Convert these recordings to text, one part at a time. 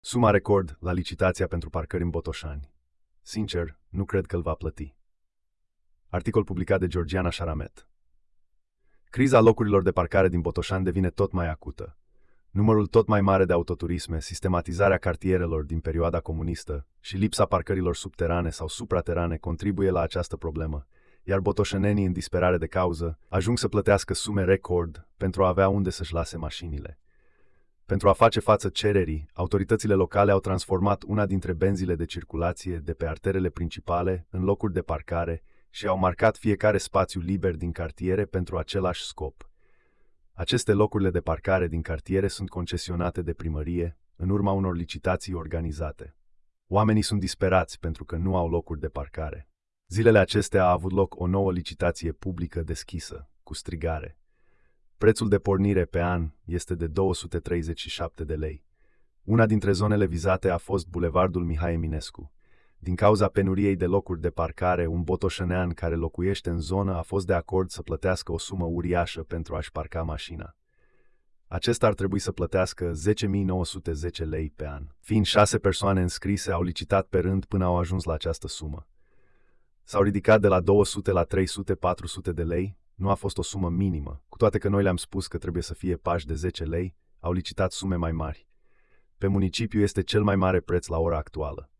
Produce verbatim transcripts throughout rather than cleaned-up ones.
Suma record la licitația pentru parcări în Botoșani. Sincer, nu cred că îl va plăti. Articol publicat de Georgiana Șaramet. Criza locurilor de parcare din Botoșani devine tot mai acută. Numărul tot mai mare de autoturisme, sistematizarea cartierelor din perioada comunistă și lipsa parcărilor subterane sau supraterane contribuie la această problemă, iar botoșenenii în disperare de cauză ajung să plătească sume record pentru a avea unde să-și lase mașinile. Pentru a face față cererii, autoritățile locale au transformat una dintre benzile de circulație de pe arterele principale în locuri de parcare și au marcat fiecare spațiu liber din cartiere pentru același scop. Aceste locurile de parcare din cartiere sunt concesionate de primărie în urma unor licitații organizate. Oamenii sunt disperați pentru că nu au locuri de parcare. Zilele acestea a avut loc o nouă licitație publică deschisă, cu strigare. Prețul de pornire pe an este de două sute treizeci și șapte de lei. Una dintre zonele vizate a fost Bulevardul Mihai Eminescu. Din cauza penuriei de locuri de parcare, un botoșănean care locuiește în zonă a fost de acord să plătească o sumă uriașă pentru a-și parca mașina. Acesta ar trebui să plătească zece mii nouă sute zece lei pe an. Fiind șase persoane înscrise, au licitat pe rând până au ajuns la această sumă. S-au ridicat de la două sute la trei sute patru sute de lei, nu a fost o sumă minimă. Cu toate că noi le-am spus că trebuie să fie pași de zece lei, au licitat sume mai mari. Pe municipiu este cel mai mare preț la ora actuală.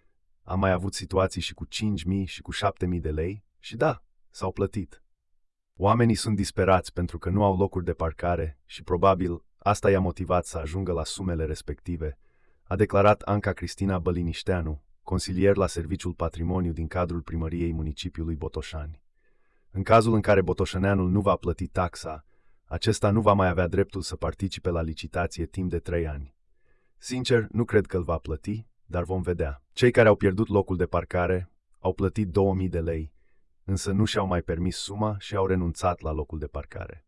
Am mai avut situații și cu cinci mii și cu șapte mii de lei și da, s-au plătit. Oamenii sunt disperați pentru că nu au locuri de parcare și probabil asta i-a motivat să ajungă la sumele respective, a declarat Anca Cristina Bălinișteanu, consilier la Serviciul Patrimoniu din cadrul primăriei municipiului Botoșani. În cazul în care botoșăneanul nu va plăti taxa, acesta nu va mai avea dreptul să participe la licitație timp de trei ani. Sincer, nu cred că îl va plăti, dar vom vedea. Cei care au pierdut locul de parcare au plătit două mii de lei, însă nu și-au mai permis suma și au renunțat la locul de parcare.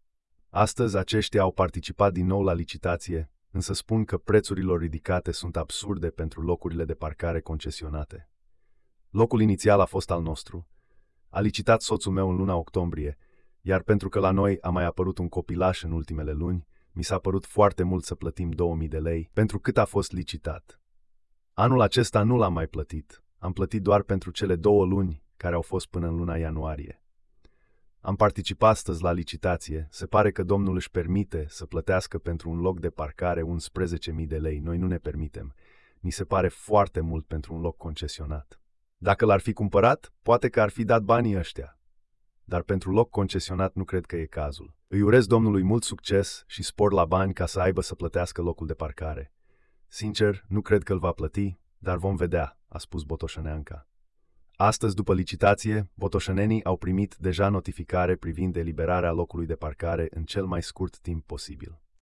Astăzi aceștia au participat din nou la licitație, însă spun că prețurile ridicate sunt absurde pentru locurile de parcare concesionate. Locul inițial a fost al nostru. A licitat soțul meu în luna octombrie, iar pentru că la noi a mai apărut un copilaș în ultimele luni, mi s-a părut foarte mult să plătim două mii de lei pentru cât a fost licitat. Anul acesta nu l-am mai plătit, am plătit doar pentru cele două luni care au fost până în luna ianuarie. Am participat astăzi la licitație, se pare că domnul își permite să plătească pentru un loc de parcare unsprezece mii de lei, noi nu ne permitem. Ni se pare foarte mult pentru un loc concesionat. Dacă l-ar fi cumpărat, poate că ar fi dat banii ăștia. Dar pentru loc concesionat nu cred că e cazul. Îi urez domnului mult succes și spor la bani ca să aibă să plătească locul de parcare. Sincer, nu cred că îl va plăti, dar vom vedea, a spus botoșăneanca. Astăzi, după licitație, botoșănenii au primit deja notificare privind eliberarea locului de parcare în cel mai scurt timp posibil.